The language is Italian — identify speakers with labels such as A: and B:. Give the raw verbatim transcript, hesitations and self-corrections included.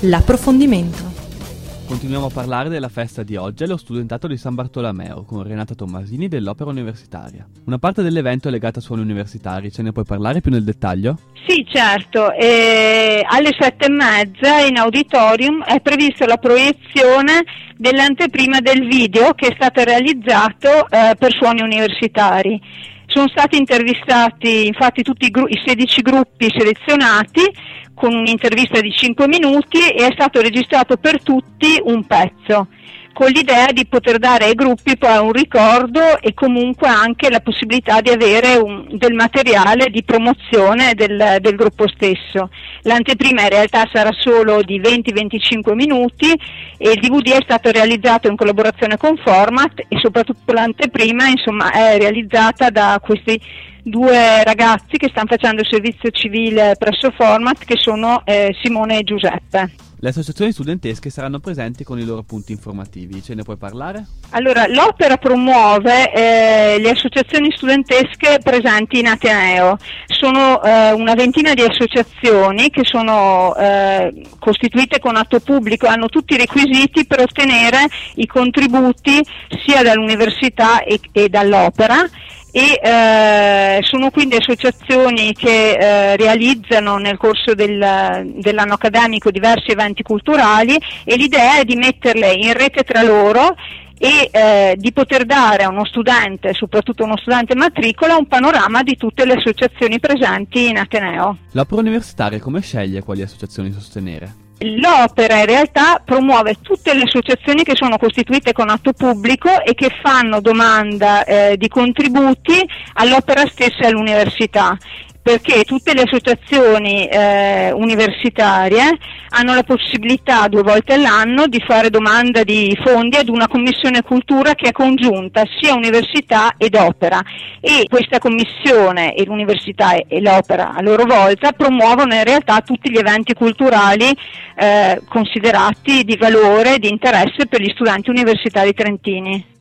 A: L'approfondimento.
B: Continuiamo a parlare della festa di oggi allo Studentato di San Bartolomeo con Renata Tommasini dell'Opera Universitaria. Una parte dell'evento è legata a suoni universitari, ce ne puoi parlare più nel dettaglio?
C: Sì, certo. Eh, alle sette e mezza in auditorium è prevista la proiezione dell'anteprima del video che è stato realizzato eh, per suoni universitari. Sono stati intervistati infatti tutti i, gru- i sedici gruppi selezionati con un'intervista di cinque minuti e è stato registrato per tutti un pezzo, con l'idea di poter dare ai gruppi poi un ricordo e comunque anche la possibilità di avere un, del materiale di promozione del, del gruppo stesso. L'anteprima in realtà sarà solo di venti venticinque minuti e il D V D è stato realizzato in collaborazione con Format e soprattutto l'anteprima insomma è realizzata da questi due ragazzi che stanno facendo il servizio civile presso Format, che sono eh, Simone e Giuseppe.
B: Le associazioni studentesche saranno presenti con i loro punti informativi, ce ne puoi parlare?
C: Allora, l'opera promuove eh, le associazioni studentesche presenti in Ateneo. Sono eh, una ventina di associazioni che sono eh, costituite con atto pubblico, hanno tutti i requisiti per ottenere i contributi sia dall'università e, e dall'opera. E eh, sono quindi associazioni che eh, realizzano nel corso del, dell'anno accademico diversi eventi culturali e l'idea è di metterle in rete tra loro e eh, di poter dare a uno studente, soprattutto uno studente in matricola, un panorama di tutte le associazioni presenti in Ateneo.
B: L'Opera Universitaria come sceglie quali associazioni sostenere?
C: L'opera in realtà promuove tutte le associazioni che sono costituite con atto pubblico e che fanno domanda eh, di contributi all'opera stessa e all'università, perché tutte le associazioni eh, universitarie hanno la possibilità due volte all'anno di fare domanda di fondi ad una commissione cultura che è congiunta sia università ed opera, e questa commissione e l'università e l'opera a loro volta promuovono in realtà tutti gli eventi culturali eh, considerati di valore e di interesse per gli studenti universitari trentini.